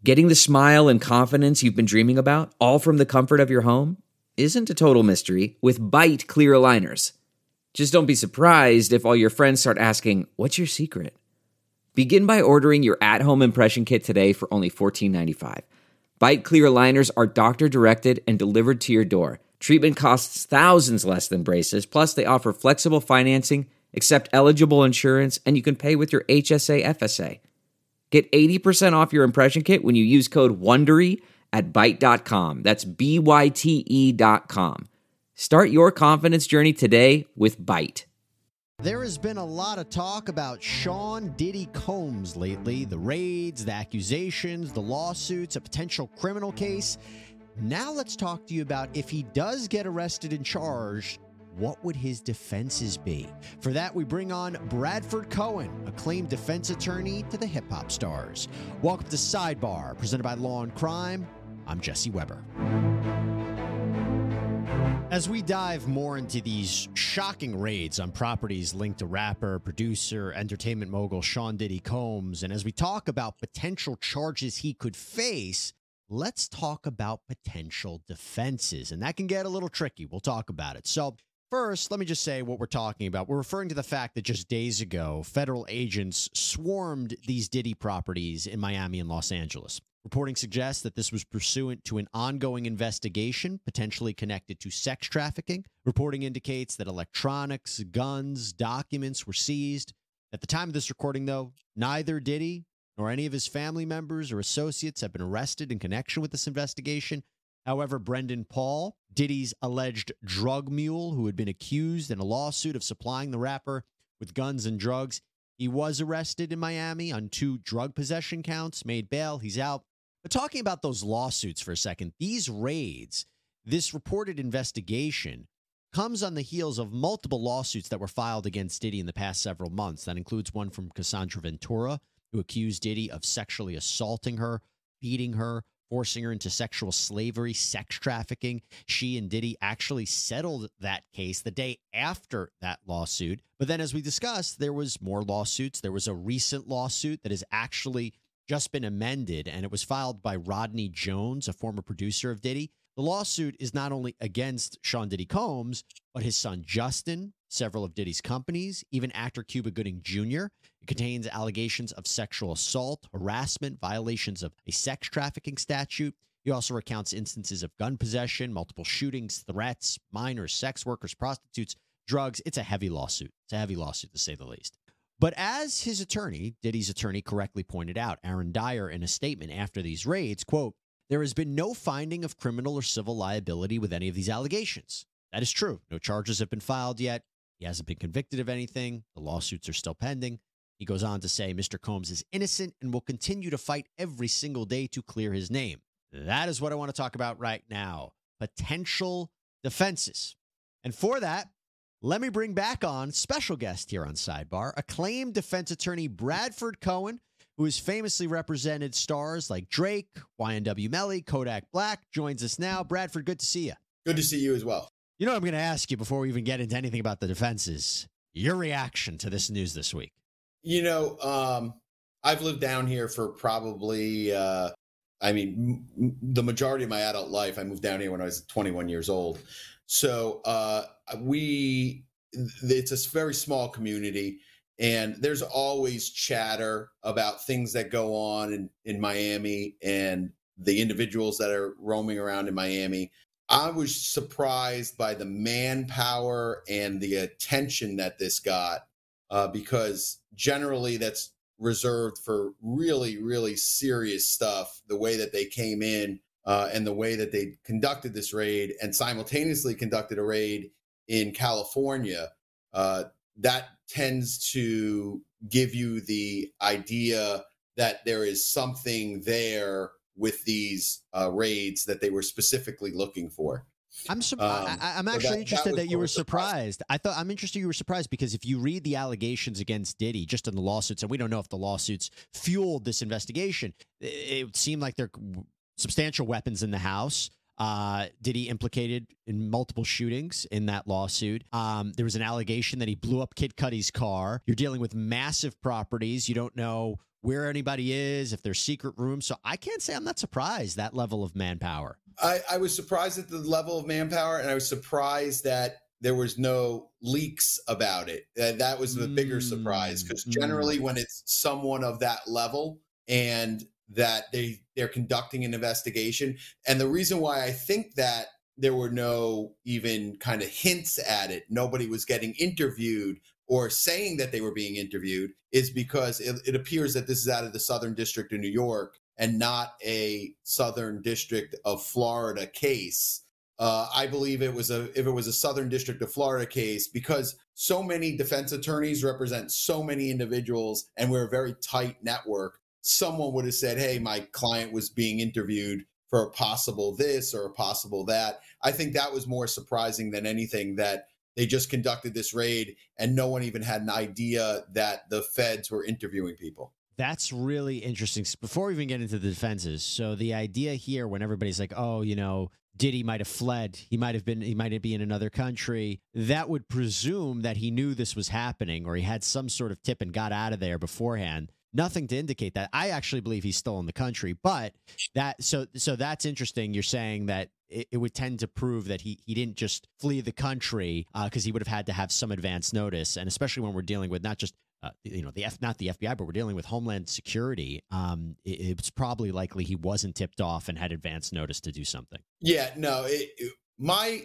Getting the smile and confidence you've been dreaming about, all from the comfort of your home, isn't a total mystery with Byte clear aligners. Just don't be surprised if all your friends start asking, "What's your secret?" Begin by ordering your at-home impression kit today for only $14.95. Byte clear aligners are doctor-directed and delivered to your door. Treatment costs thousands less than braces, plus they offer flexible financing, accept eligible insurance, and you can pay with your HSA FSA. Get 80% off your impression kit when you use code WONDERY at Byte.com. That's BYTE.com. Start your confidence journey today with Byte. There has been a lot of talk about Sean Diddy Combs lately. The raids, the accusations, the lawsuits, a potential criminal case. Now let's talk to you about if he does get arrested and charged, what would his defenses be? For that, we bring on Bradford Cohen, acclaimed defense attorney to the hip-hop stars. Welcome to Sidebar, presented by Law and Crime. I'm Jesse Weber. As we dive more into these shocking raids on properties linked to rapper, producer, entertainment mogul Sean Diddy Combs, and as we talk about potential charges he could face, let's talk about potential defenses. And that can get a little tricky. We'll talk about it. So first, let me just say what we're talking about. We're referring to the fact that just days ago, federal agents swarmed these Diddy properties in Miami and Los Angeles. Reporting suggests that this was pursuant to an ongoing investigation, potentially connected to sex trafficking. Reporting indicates that electronics, guns, documents were seized. At the time of this recording, though, neither Diddy nor any of his family members or associates have been arrested in connection with this investigation. However, Brendan Paul, Diddy's alleged drug mule who had been accused in a lawsuit of supplying the rapper with guns and drugs, he was arrested in Miami on 2 drug possession counts, made bail, he's out. But talking about those lawsuits for a second, these raids, this reported investigation comes on the heels of multiple lawsuits that were filed against Diddy in the past several months. That includes one from Cassandra Ventura, who accused Diddy of sexually assaulting her, beating her, forcing her into sexual slavery, sex trafficking. She and Diddy actually settled that case the day after that lawsuit. But then, as we discussed, there was more lawsuits. There was a recent lawsuit that has actually just been amended, and it was filed by Rodney Jones, a former producer of Diddy. The lawsuit is not only against Sean Diddy Combs, but his son Justin, several of Diddy's companies, even actor Cuba Gooding Jr. It contains allegations of sexual assault, harassment, violations of a sex trafficking statute. He also recounts instances of gun possession, multiple shootings, threats, minors, sex workers, prostitutes, drugs. It's a heavy lawsuit. It's a heavy lawsuit, to say the least. But as his attorney, Diddy's attorney, correctly pointed out, Aaron Dyer, in a statement after these raids, quote, "There has been no finding of criminal or civil liability with any of these allegations." That is true. No charges have been filed yet. He hasn't been convicted of anything. The lawsuits are still pending. He goes on to say Mr. Combs is innocent and will continue to fight every single day to clear his name. That is what I want to talk about right now. Potential defenses. And for that, let me bring back on special guest here on Sidebar, acclaimed defense attorney Bradford Cohen, who has famously represented stars like Drake, YNW Melly, Kodak Black, joins us now. Bradford, good to see you. Good to see you as well. You know what I'm going to ask you before we even get into anything about the defenses? Your reaction to this news this week. You know, I've lived down here for probably, the majority of my adult life. I moved down here when I was 21 years old. So it's a very small community, and there's always chatter about things that go on in Miami and the individuals that are roaming around in Miami. I was surprised by the manpower and the attention that this got, because generally that's reserved for really, really serious stuff, the way that they came in and the way that they conducted this raid and simultaneously conducted a raid in California. That tends to give you the idea that there is something there with these raids that they were specifically looking for. I'm actually interested that you were surprised. I'm interested you were surprised because if you read the allegations against Diddy just in the lawsuits, and we don't know if the lawsuits fueled this investigation, it seemed like there are substantial weapons in the house. Diddy implicated in multiple shootings in that lawsuit. There was an allegation that he blew up Kid Cudi's car. You're dealing with massive properties. You don't know where anybody is, if there's secret rooms. So I can't say I'm not surprised that level of manpower. I was surprised at the level of manpower, and I was surprised that there was no leaks about it. That was the bigger surprise, because generally when it's someone of that level and that they're conducting an investigation, and the reason why I think that there were no even kind of hints at it, nobody was getting interviewed or saying that they were being interviewed, is because it appears that this is out of the Southern District of New York and not a Southern District of Florida case. I believe if it was a Southern District of Florida case, because so many defense attorneys represent so many individuals and we're a very tight network, someone would have said, hey, my client was being interviewed for a possible this or a possible that. I think that was more surprising than anything, that they just conducted this raid and no one even had an idea that the feds were interviewing people. That's really interesting. Before we even get into the defenses, so the idea here, when everybody's like, oh, Diddy might have fled, he might be in another country, that would presume that he knew this was happening or he had some sort of tip and got out of there beforehand. Nothing to indicate that. I actually believe he's still in the country, but so that's interesting. You're saying that it would tend to prove that he didn't just flee the country, because he would have had to have some advance notice, and especially when we're dealing with not just not the FBI, but we're dealing with Homeland Security. It's probably likely he wasn't tipped off and had advance notice to do something. Yeah, no. My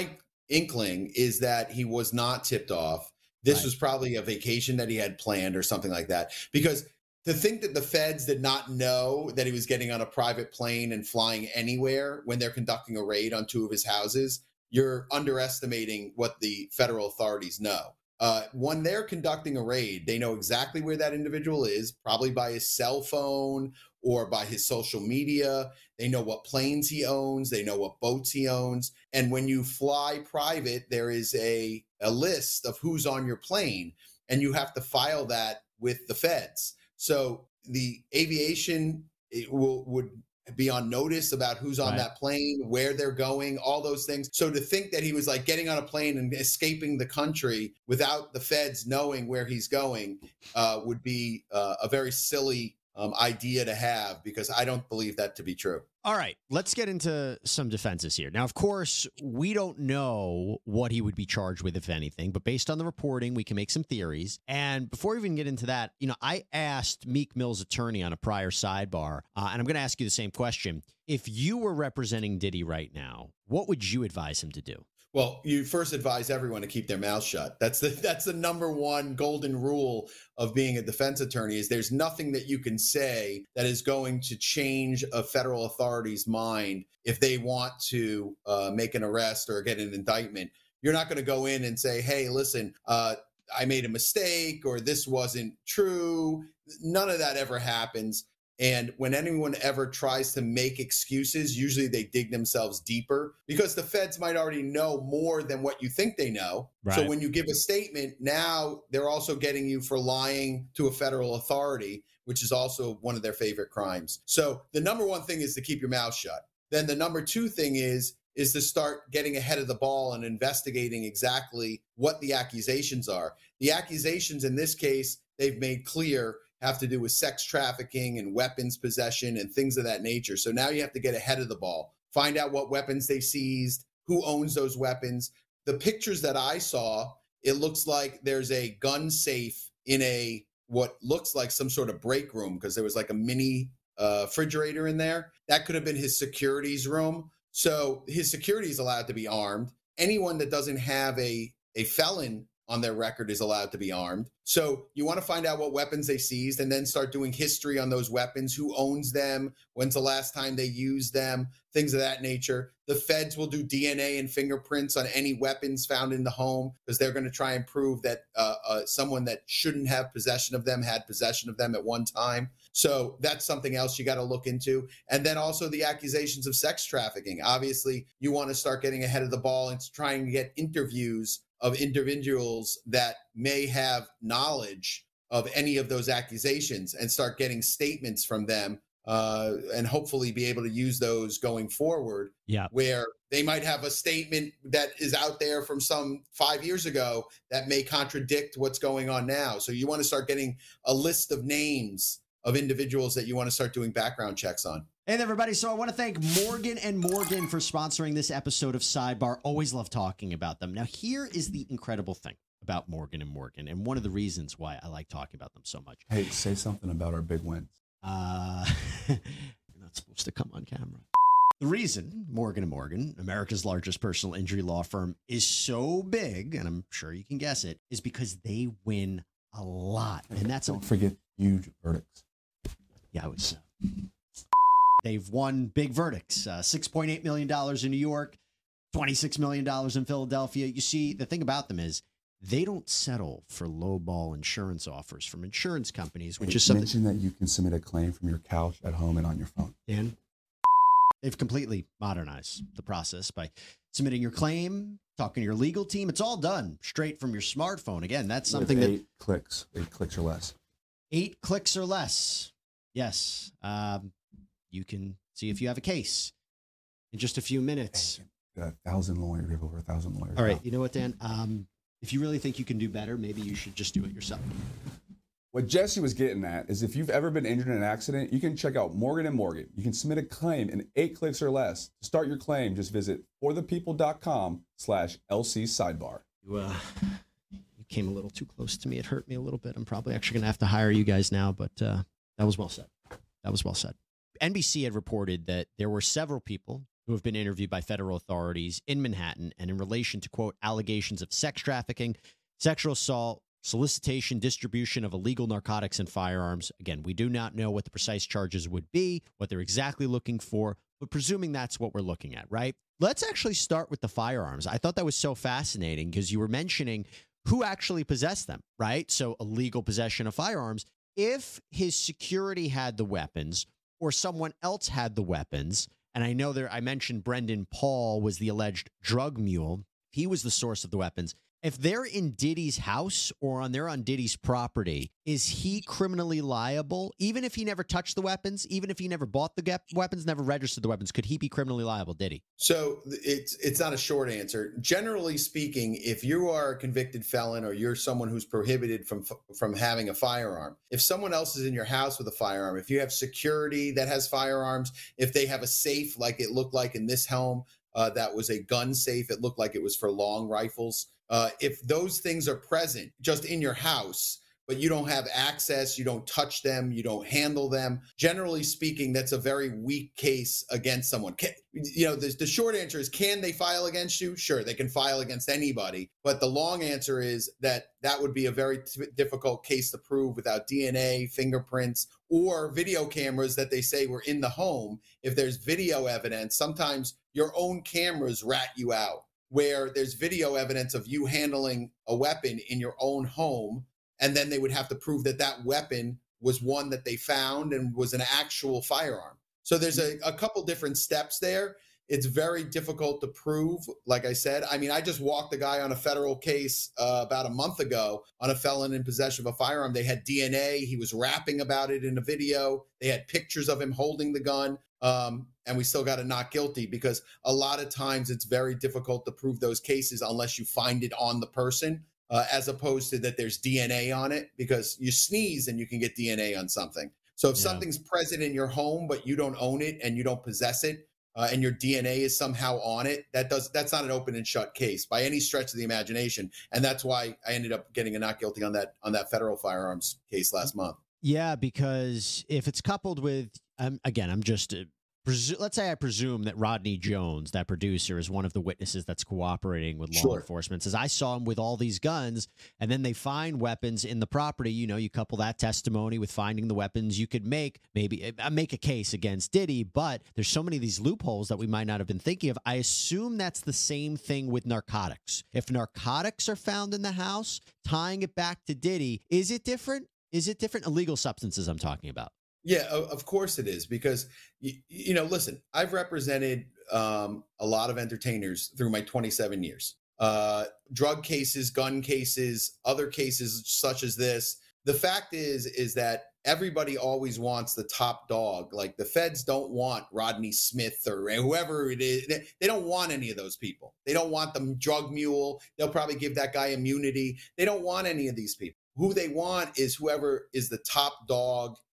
inkling is that he was not tipped off. This was probably a vacation that he had planned or something like that, because to think that the feds did not know that he was getting on a private plane and flying anywhere when they're conducting a raid on two of his houses, you're underestimating what the federal authorities know. When they're conducting a raid, they know exactly where that individual is, probably by his cell phone or by his social media. They know what planes he owns. They know what boats he owns. And when you fly private, there is a list of who's on your plane, and you have to file that with the feds. So the aviation would be on notice about who's on that plane, where they're going, all those things. So to think that he was like getting on a plane and escaping the country without the feds knowing where he's going would be a very silly idea to have, because I don't believe that to be true. All right, let's get into some defenses here. Now, of course, we don't know what he would be charged with, if anything, but based on the reporting, we can make some theories. And before we even get into that, I asked Meek Mill's attorney on a prior sidebar, and I'm going to ask you the same question. If you were representing Diddy right now, what would you advise him to do? Well, you first advise everyone to keep their mouth shut. That's the number one golden rule of being a defense attorney, is there's nothing that you can say that is going to change a federal authority's mind if they want to make an arrest or get an indictment. You're not going to go in and say, hey, listen, I made a mistake, or this wasn't true. None of that ever happens. And when anyone ever tries to make excuses, usually they dig themselves deeper, because the feds might already know more than what you think they know. Right. So when you give a statement, now they're also getting you for lying to a federal authority, which is also one of their favorite crimes. So the number one thing is to keep your mouth shut. Then the number two thing is to start getting ahead of the ball and investigating exactly what the accusations are. The accusations in this case, they've made clear, have to do with sex trafficking and weapons possession and things of that nature. So now you have to get ahead of the ball, find out what weapons they seized, who owns those weapons. The pictures that I saw, it looks like there's a gun safe in what looks like some sort of break room, because there was like a mini refrigerator in there. That could have been his securities room. So his security is allowed to be armed. Anyone that doesn't have a felon on their record is allowed to be armed. So you want to find out what weapons they seized, and then start doing history on those weapons, who owns them, when's the last time they used them, things of that nature. The feds will do DNA and fingerprints on any weapons found in the home, because they're going to try and prove that someone that shouldn't have possession of them had possession of them at one time. So that's something else you got to look into. And then also the accusations of sex trafficking. Obviously, you want to start getting ahead of the ball and trying to get interviews of individuals that may have knowledge of any of those accusations, and start getting statements from them, and hopefully be able to use those going forward. Yeah, where they might have a statement that is out there from some 5 years ago that may contradict what's going on now. So you want to start getting a list of names of individuals that you want to start doing background checks on. Hey there, everybody. So I want to thank Morgan & Morgan for sponsoring this episode of Sidebar. Always love talking about them. Now, here is the incredible thing about Morgan & Morgan, and one of the reasons why I like talking about them so much. Hey, say something about our big wins. You're not supposed to come on camera. The reason Morgan & Morgan, America's largest personal injury law firm, is so big, and I'm sure you can guess it, is because they win a lot. And that's Don't forget huge verdicts. Yeah, I was... They've won big verdicts, $6.8 million in New York, $26 million in Philadelphia. You see, the thing about them is they don't settle for lowball insurance offers from insurance companies, which is something. Mention that you can submit a claim from your couch at home and on your phone. Dan, they've completely modernized the process by submitting your claim, talking to your legal team. It's all done straight from your smartphone. Again, that's something With that 8 clicks or less. 8 clicks or less. Yes. You can see if you have a case in just a few minutes. Hey, 1,000 lawyers. We have over 1,000 lawyers. All right. now. You know what, Dan? If you really think you can do better, maybe you should just do it yourself. What Jesse was getting at is if you've ever been injured in an accident, you can check out Morgan & Morgan. You can submit a claim in 8 clicks or less. To start your claim, just visit forthepeople.com/LC sidebar. You came a little too close to me. It hurt me a little bit. I'm probably actually going to have to hire you guys now, but that was well said. That was well said. NBC had reported that there were several people who have been interviewed by federal authorities in Manhattan and in relation to, quote, allegations of sex trafficking, sexual assault, solicitation, distribution of illegal narcotics and firearms. Again, we do not know what the precise charges would be, what they're exactly looking for, but presuming that's what we're looking at, right? Let's actually start with the firearms. I thought that was so fascinating because you were mentioning who actually possessed them, right? So illegal possession of firearms. If his security had the weapons, or someone else had the weapons, and I know I mentioned Brendan Paul was the alleged drug mule. He was the source of the weapons. If they're in Diddy's house or they're on Diddy's property, is he criminally liable? Even if he never touched the weapons, even if he never bought the weapons, never registered the weapons, could he be criminally liable, Diddy? So it's not a short answer. Generally speaking, if you are a convicted felon or you're someone who's prohibited from having a firearm, if someone else is in your house with a firearm, if you have security that has firearms, if they have a safe like it looked like in this home, that was a gun safe, it looked like it was for long rifles. If those things are present just in your house, but you don't have access, you don't touch them, you don't handle them, generally speaking, that's a very weak case against someone. The short answer is, can they file against you? Sure, they can file against anybody. But the long answer is that would be a very difficult case to prove without DNA, fingerprints, or video cameras that they say were in the home. If there's video evidence, sometimes your own cameras rat you out, where there's video evidence of you handling a weapon in your own home, and then they would have to prove that weapon was one that they found and was an actual firearm. So there's a couple different steps there. It's very difficult to prove. Like I said, I mean, I just walked a guy on a federal case about a month ago on a felon in possession of a firearm. They had DNA. He was rapping about it in a video. They had pictures of him holding the gun. And we still got a not guilty because a lot of times it's very difficult to prove those cases unless you find it on the person, as opposed to that there's DNA on it, because you sneeze and you can get DNA on something. So if something's present in your home, but you don't own it and you don't possess it, and your DNA is somehow on it, that's not an open and shut case by any stretch of the imagination. And that's why I ended up getting a not guilty on that federal firearms case last month. Yeah, because if it's coupled with, let's say I presume that Rodney Jones, that producer, is one of the witnesses that's cooperating with law enforcement. Says, I saw him with all these guns, and then they find weapons in the property. You couple that testimony with finding the weapons, you could make a case against Diddy, but there's so many of these loopholes that we might not have been thinking of. I assume that's the same thing with narcotics. If narcotics are found in the house, tying it back to Diddy, is it different? Is it different? Illegal substances I'm talking about. Yeah, of course it is, because, listen, I've represented a lot of entertainers through my 27 years. Drug cases, gun cases, other cases such as this. The fact is that everybody always wants the top dog. Like the feds don't want Rodney Smith or whoever it is. They don't want any of those people. They don't want the drug mule. They'll probably give that guy immunity. They don't want any of these people. Who they want is whoever is the top dog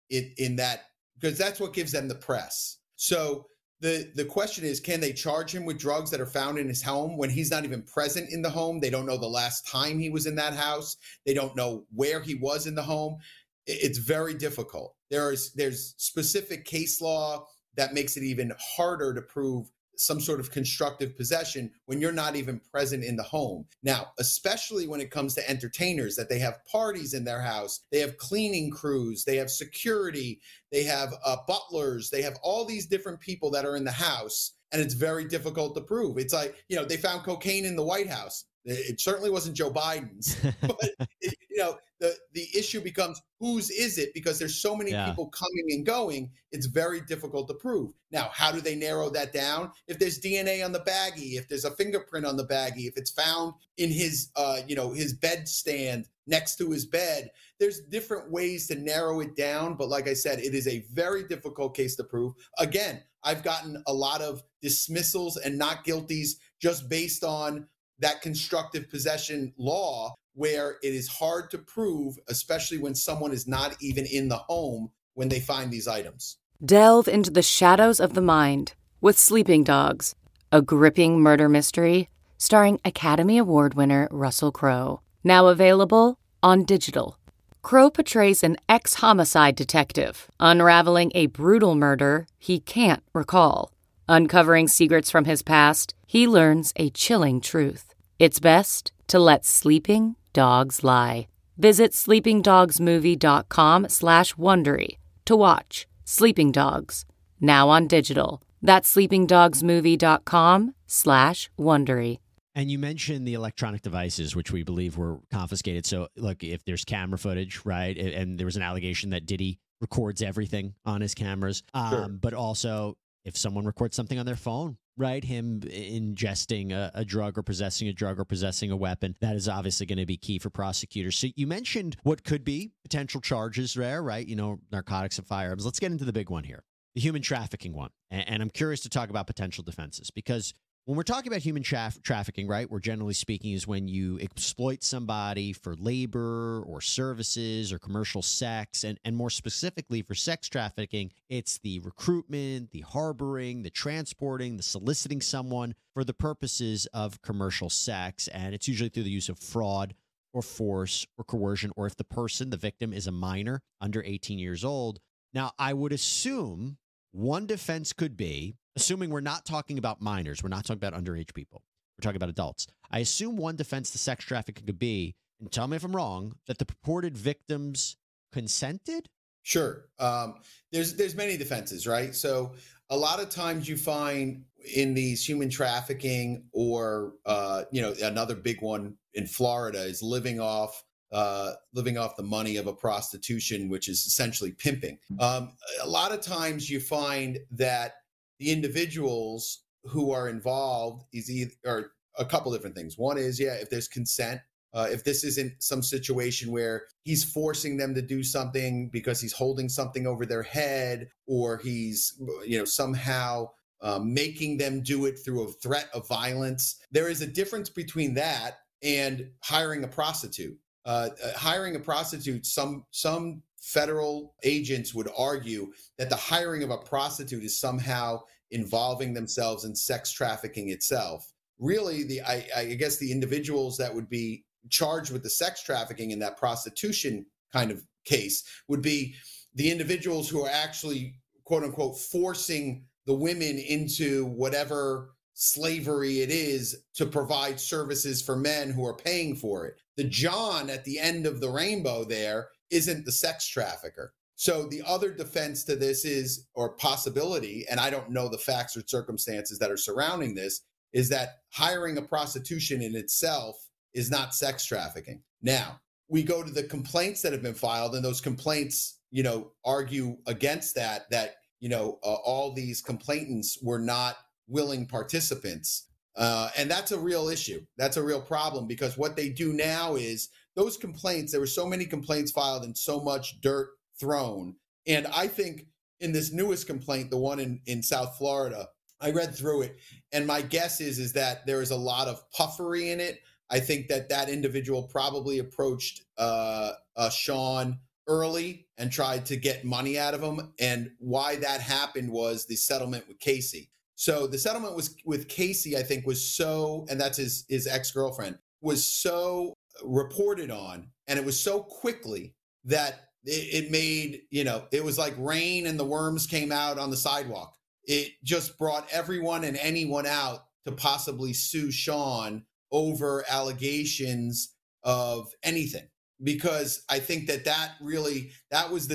in that, because that's what gives them the press. So the question is, can they charge him with drugs that are found in his home when he's not even present in the home? They don't know the last time he was in that house. They don't know where he was in the home. It's very difficult. There's specific case law that makes it even harder to prove some sort of constructive possession when you're not even present in the home. Now, especially when it comes to entertainers, that they have parties in their house, they have cleaning crews, they have security, they have butlers, they have all these different people that are in the house, and it's very difficult to prove. It's like, they found cocaine in the White House. It certainly wasn't Joe Biden's, but the issue becomes, whose is it? Because there's so many people coming and going, it's very difficult to prove. Now, how do they narrow that down? If there's DNA on the baggie, if there's a fingerprint on the baggie, if it's found in his, his bed stand next to his bed, there's different ways to narrow it down. But like I said, it is a very difficult case to prove. Again, I've gotten a lot of dismissals and not guilties just based on that constructive possession law, where it is hard to prove, especially when someone is not even in the home when they find these items. Delve into the shadows of the mind with Sleeping Dogs, a gripping murder mystery starring Academy Award winner Russell Crowe. Now available on digital. Crowe portrays an ex-homicide detective unraveling a brutal murder he can't recall. Uncovering secrets from his past, he learns a chilling truth. It's best to let sleeping dogs lie. Visit sleepingdogsmovie.com/Wondery to watch Sleeping Dogs, now on digital. That's sleepingdogsmovie.com/Wondery. And you mentioned the electronic devices, which we believe were confiscated. So, look, if there's camera footage, right, and there was an allegation that Diddy records everything on his cameras, Sure. But also if someone records something on their phone, right, him ingesting a drug or possessing a drug or possessing a weapon, that is obviously going to be key for prosecutors. So you mentioned what could be potential charges there, right? Narcotics and firearms. Let's get into the big one here, the human trafficking one. And I'm curious to talk about potential defenses, because when we're talking about human trafficking, right, we're generally speaking is when you exploit somebody for labor or services or commercial sex. And more specifically for sex trafficking, it's the recruitment, the harboring, the transporting, the soliciting someone for the purposes of commercial sex. And it's usually through the use of fraud or force or coercion, or if the person, the victim, is a minor under 18 years old. Now, I would assume one defense could be, assuming we're not talking about minors, we're not talking about underage people, we're talking about adults. I assume one defense to sex trafficking could be, and tell me if I'm wrong, that the purported victims consented? Sure. There's many defenses, right? So a lot of times you find in these human trafficking or, another big one in Florida is living off the money of a prostitution, which is essentially pimping. A lot of times you find that the individuals who are involved are a couple different things. One is, if there's consent, if this isn't some situation where he's forcing them to do something because he's holding something over their head, or he's, somehow making them do it through a threat of violence. There is a difference between that and hiring a prostitute. Hiring a prostitute, some federal agents would argue that the hiring of a prostitute is somehow involving themselves in sex trafficking itself. Really, I guess the individuals that would be charged with the sex trafficking in that prostitution kind of case would be the individuals who are actually, quote unquote, forcing the women into whatever slavery it is to provide services for men who are paying for it. The John at the end of the rainbow there isn't the sex trafficker. So the other defense to this is, or possibility, and I don't know the facts or circumstances that are surrounding this, is that hiring a prostitution in itself is not sex trafficking. Now, we go to the complaints that have been filed, and those complaints, argue against that, all these complainants were not willing participants. And that's a real issue. That's a real problem, because what they do now is those complaints, there were so many complaints filed and so much dirt thrown. And I think in this newest complaint, the one in South Florida, I read through it, and my guess is that there is a lot of puffery in it. I think that individual probably approached Sean early and tried to get money out of him. And why that happened was the settlement with Casey. So the settlement was with Casey, I think, was so, and that's his ex-girlfriend, was so reported on, and it was so quickly that it made, it was like rain and the worms came out on the sidewalk. It just brought everyone and anyone out to possibly sue Sean over allegations of anything, because I think that was the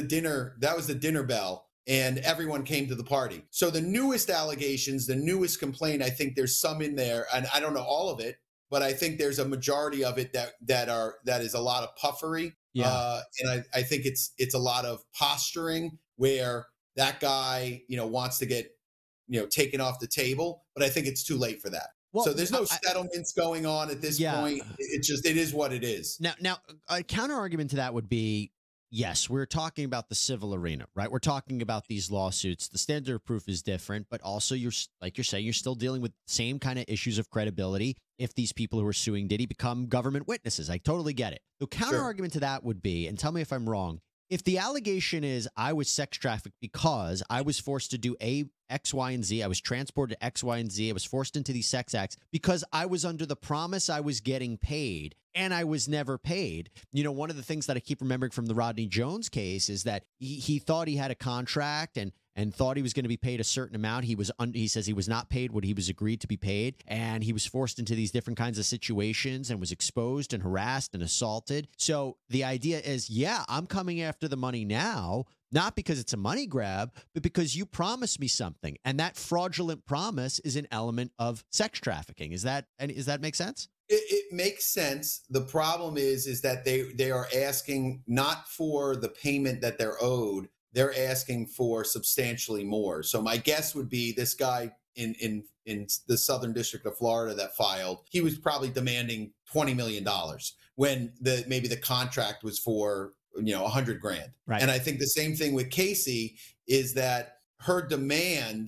dinner bell, and everyone came to the party. So the newest allegations, the newest complaint, I think there's some in there, and I don't know all of it, but I think there's a majority of it that is a lot of puffery. Yeah. And I think it's a lot of posturing where that guy, wants to get, taken off the table, but I think it's too late for that. Well, so there's no settlements going on at this point. It is what it is. Now, a counter argument to that would be, yes, we're talking about the civil arena, right? We're talking about these lawsuits. The standard of proof is different, but also like you're saying, you're still dealing with the same kind of issues of credibility if these people who are suing Diddy become government witnesses. I totally get it. The counter argument to that would be, and tell me if I'm wrong, if the allegation is I was sex trafficked because I was forced to do X, Y, and Z, I was transported to X, Y, and Z, I was forced into these sex acts because I was under the promise I was getting paid and I was never paid. One of the things that I keep remembering from the Rodney Jones case is that he thought he had a contract and thought he was going to be paid a certain amount. He says he was not paid what he was agreed to be paid, and he was forced into these different kinds of situations and was exposed and harassed and assaulted. So the idea is, I'm coming after the money now, not because it's a money grab, but because you promised me something, and that fraudulent promise is an element of sex trafficking. Does that make sense? It makes sense. The problem is that they are asking not for the payment that they're owed. They're asking for substantially more. So my guess would be this guy in the Southern District of Florida that filed, he was probably demanding $20 million when maybe the contract was for $100,000. Right. And I think the same thing with Casey is that her demand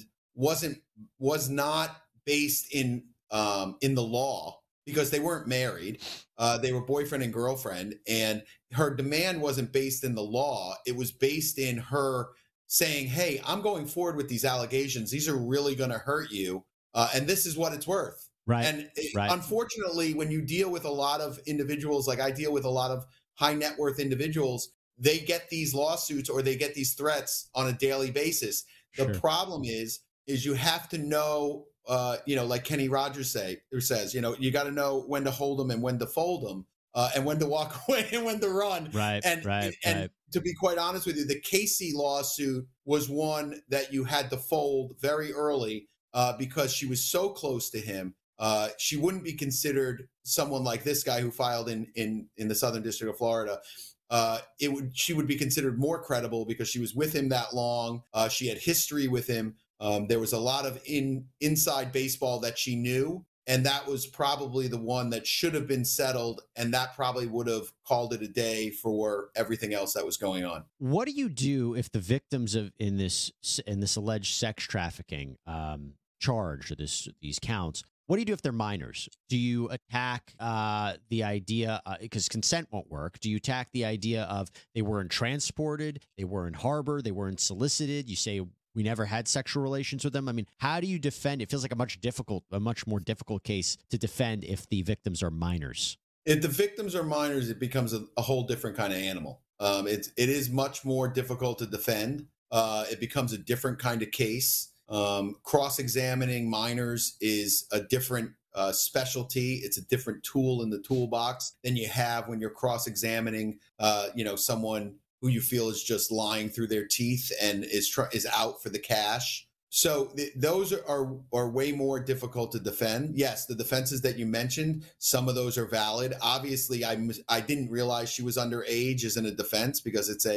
was not based in the law, because they weren't married. They were boyfriend and girlfriend, and her demand wasn't based in the law. It was based in her saying, hey, I'm going forward with these allegations. These are really going to hurt you. And this is what it's worth. Right. And unfortunately, when you deal with a lot of individuals, like I deal with a lot of high net worth individuals, they get these lawsuits or they get these threats on a daily basis. The problem is you have to know, like Kenny Rogers says, you got to know when to hold them and when to fold them, and when to walk away and when to run. Right. And to be quite honest with you, the Casey lawsuit was one that you had to fold very early, because she was so close to him. She wouldn't be considered someone like this guy who filed in the Southern District of Florida. She would be considered more credible because she was with him that long. She had history with him. There was a lot of inside baseball that she knew, and that was probably the one that should have been settled, and that probably would have called it a day for everything else that was going on. What do you do if the victims in this alleged sex trafficking charge, or these counts? What do you do if they're minors? Do you attack the idea, because consent won't work? Do you attack the idea of they weren't transported, they weren't harbored, they weren't solicited? You say we never had sexual relations with them. I mean, how do you defend? It feels like a much more difficult case to defend if the victims are minors. If the victims are minors, it becomes a whole different kind of animal. It is much more difficult to defend. It becomes a different kind of case. Cross-examining minors is a different specialty. It's a different tool in the toolbox than you have when you're cross-examining, someone who you feel is just lying through their teeth and is out for the cash. So those are way more difficult to defend. Yes, the defenses that you mentioned, some of those are valid. Obviously, I didn't realize she was underage isn't a defense, because it's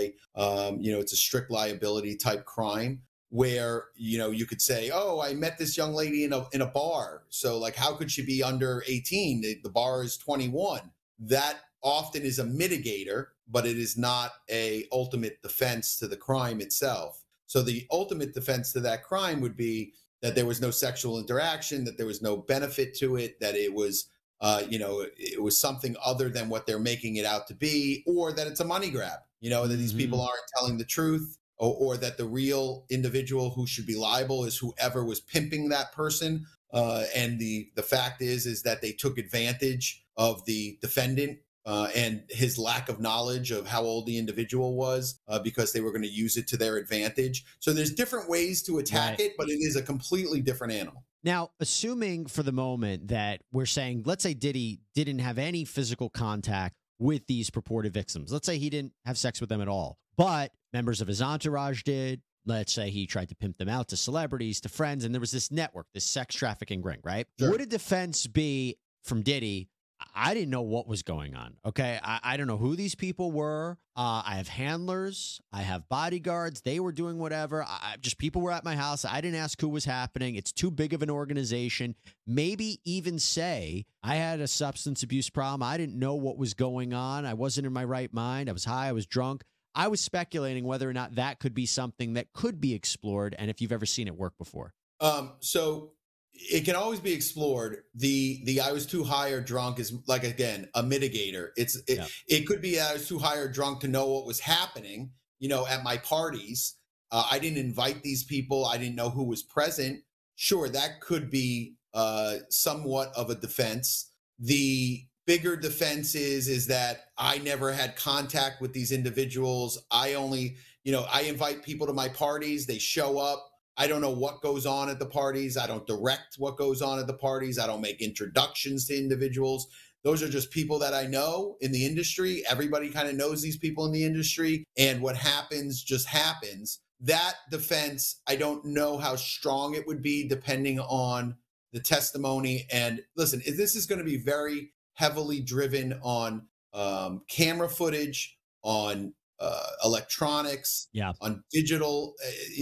a strict liability type crime, where you could say, oh, I met this young lady in a bar, so like how could she be under 18? The bar is 21. That often is a mitigator, but it is not a ultimate defense to the crime itself. So the ultimate defense to that crime would be that there was no sexual interaction, that there was no benefit to it, that it was it was something other than what they're making it out to be, or that it's a money grab. that these people aren't telling the truth, or that the real individual who should be liable is whoever was pimping that person. And the fact is that they took advantage of the defendant and his lack of knowledge of how old the individual was, because they were going to use it to their advantage. So there's different ways to attack it, but it is a completely different animal. Now, assuming for the moment that we're saying, let's say Diddy didn't have any physical contact with these purported victims. Let's say he didn't have sex with them at all, but members of his entourage did. Let's say he tried to pimp them out to celebrities, to friends, and there was this network, this sex trafficking ring, right? Sure. Would a defense be from Diddy? I didn't know what was going on, okay? I don't know who these people were. I have handlers. I have bodyguards. They were doing whatever. Just people were at my house. I didn't ask who was happening. It's too big of an organization. Maybe even say I had a substance abuse problem. I didn't know what was going on. I wasn't in my right mind. I was high. I was drunk. I was speculating whether or not that could be something that could be explored, and if you've ever seen it work before. So it can always be explored. The I was too high or drunk is, like, again, a mitigator. It could be I was too high or drunk to know what was happening, at my parties. I didn't invite these people. I didn't know who was present. Sure, that could be somewhat of a defense. The bigger defense is that I never had contact with these individuals. I only, I invite people to my parties. They show up. I don't know what goes on at the parties. I don't direct what goes on at the parties. I don't make introductions to individuals. Those are just people that I know in the industry. Everybody kind of knows these people in the industry. And what happens just happens. That defense, I don't know how strong it would be depending on the testimony. And listen, this is going to be very heavily driven on camera footage, on electronics, on digital.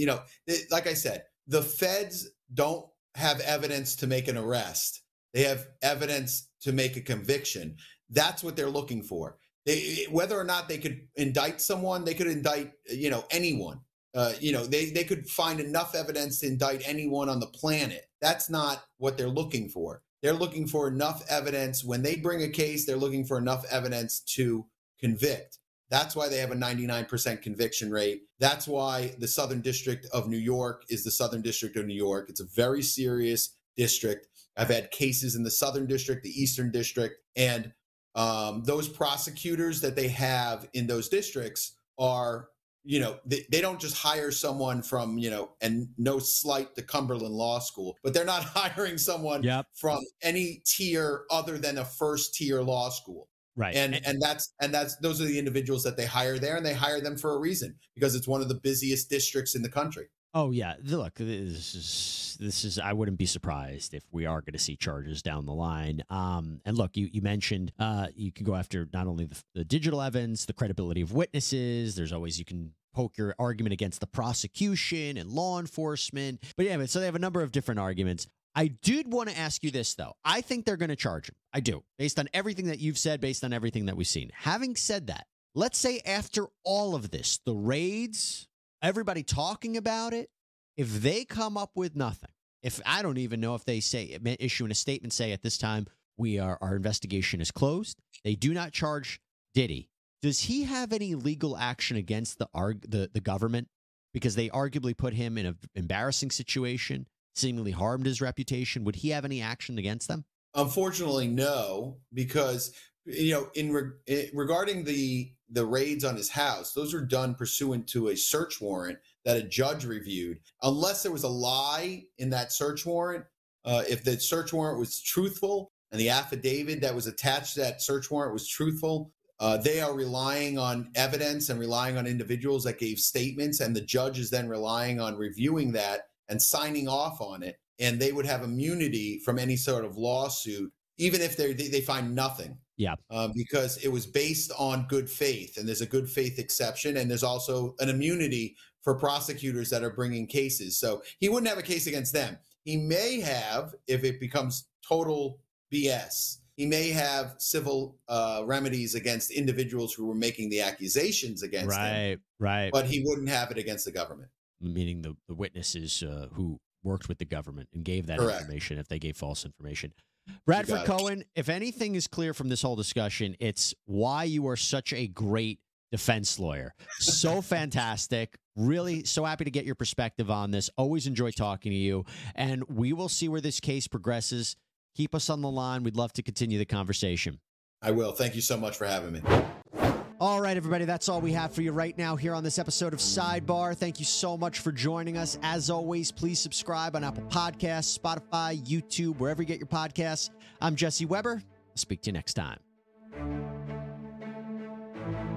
Like I said, the feds don't have evidence to make an arrest. They have evidence to make a conviction. That's what they're looking for. Whether or not they could indict someone, they could indict, anyone. They could find enough evidence to indict anyone on the planet. That's not what they're looking for. They're looking for enough evidence. When they bring a case, they're looking for enough evidence to convict. That's why they have a 99% conviction rate. That's why the Southern District of New York is the Southern District of New York. It's a very serious district. I've had cases in the Southern District, the Eastern District, and those prosecutors that they have in those districts are, they don't just hire someone from, and no slight to Cumberland Law School, but they're not hiring someone from any tier other than a first tier law school. Right. And those are the individuals that they hire there, and they hire them for a reason, because it's one of the busiest districts in the country. Oh yeah, look, this is. I wouldn't be surprised if we are going to see charges down the line. And look, you mentioned you can go after not only the digital evidence, the credibility of witnesses. There's always, you can poke your argument against the prosecution and law enforcement. But yeah, so they have a number of different arguments. I did want to ask you this, though. I think they're going to charge him. I do, based on everything that you've said, based on everything that we've seen. Having said that, let's say after all of this, the raids, everybody talking about it, if they come up with nothing, if I don't even know if they say, issuing a statement, say at this time, our investigation is closed, they do not charge Diddy, does he have any legal action against the government? Because they arguably put him in an embarrassing situation, seemingly harmed his reputation. Would he have any action against them? Unfortunately, no, because regarding the raids on his house, those were done pursuant to a search warrant that a judge reviewed. Unless there was a lie in that search warrant, if the search warrant was truthful and the affidavit that was attached to that search warrant was truthful, they are relying on evidence and relying on individuals that gave statements, and the judge is then relying on reviewing that and signing off on it, and they would have immunity from any sort of lawsuit, even if they find nothing. Yeah. Because it was based on good faith, and there's a good faith exception, and there's also an immunity for prosecutors that are bringing cases. So he wouldn't have a case against them. He may have, if it becomes total BS, he may have civil remedies against individuals who were making the accusations against him. Right. But he wouldn't have it against the government. Meaning the witnesses who worked with the government and gave that Correct. information, if they gave false information. Bradford Cohen, if anything is clear from this whole discussion, it's why you are such a great defense lawyer. So fantastic. Really so happy to get your perspective on this. Always enjoy talking to you. And we will see where this case progresses. Keep us on the line. We'd love to continue the conversation. I will. Thank you so much for having me. All right, everybody, that's all we have for you right now here on this episode of Sidebar. Thank you so much for joining us. As always, please subscribe on Apple Podcasts, Spotify, YouTube, wherever you get your podcasts. I'm Jesse Weber. I'll speak to you next time.